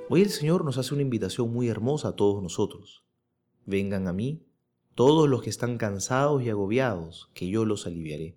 Hoy el Señor nos hace una invitación muy hermosa a todos nosotros. Vengan a mí, todos los que están cansados y agobiados, que yo los aliviaré.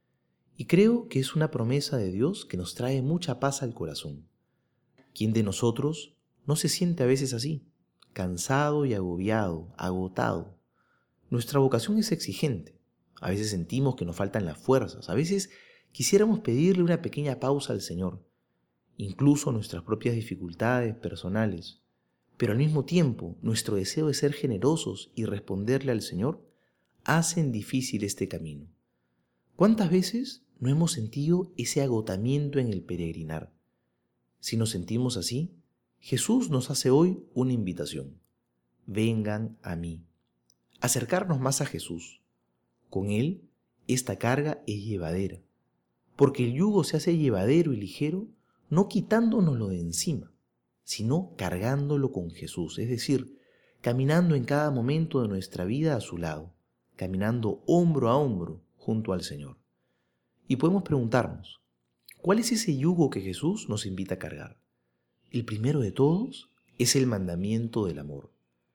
Y creo que es una promesa de Dios que nos trae mucha paz al corazón. ¿Quién de nosotros no se siente a veces así? Cansado y agobiado, agotado. Nuestra vocación es exigente. A veces sentimos que nos faltan las fuerzas. A veces quisiéramos pedirle una pequeña pausa al Señor, incluso nuestras propias dificultades personales. Pero al mismo tiempo, nuestro deseo de ser generosos y responderle al Señor hacen difícil este camino. ¿Cuántas veces no hemos sentido ese agotamiento en el peregrinar? Si nos sentimos así, Jesús nos hace hoy una invitación. Vengan a mí. Acercarnos más a Jesús. Con Él, esta carga es llevadera, porque el yugo se hace llevadero y ligero no quitándonoslo de encima, sino cargándolo con Jesús, es decir, caminando en cada momento de nuestra vida a su lado, caminando hombro a hombro junto al Señor. Y podemos preguntarnos, ¿cuál es ese yugo que Jesús nos invita a cargar? El primero de todos es el mandamiento del amor.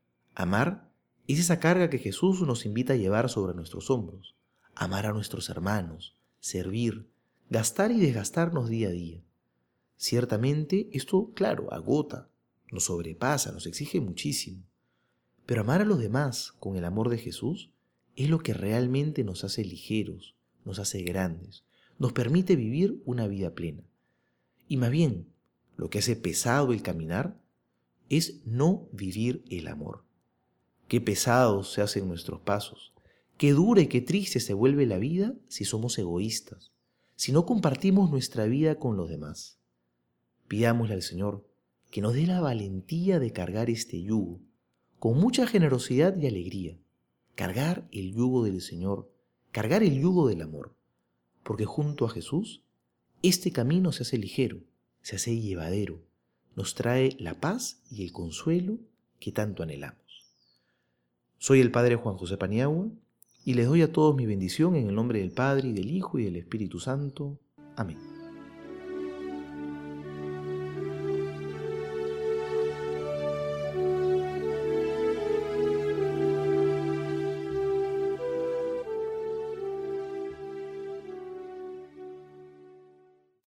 Amar es esa carga que Jesús nos invita a llevar sobre nuestros hombros. Amar a nuestros hermanos, servir, gastar y desgastarnos día a día. Ciertamente esto, claro, agota, nos sobrepasa, nos exige muchísimo. Pero amar a los demás con el amor de Jesús es lo que realmente nos hace ligeros, nos hace grandes, nos permite vivir una vida plena. Y más bien, lo que hace pesado el caminar es no vivir el amor. Qué pesados se hacen nuestros pasos, qué dura y qué triste se vuelve la vida si somos egoístas, si no compartimos nuestra vida con los demás. Pidámosle al Señor que nos dé la valentía de cargar este yugo, con mucha generosidad y alegría. Cargar el yugo del Señor, cargar el yugo del amor, porque junto a Jesús, este camino se hace ligero, se hace llevadero, nos trae la paz y el consuelo que tanto anhelamos. Soy el Padre Juan José Paniagua y les doy a todos mi bendición en el nombre del Padre, y del Hijo, y del Espíritu Santo. Amén.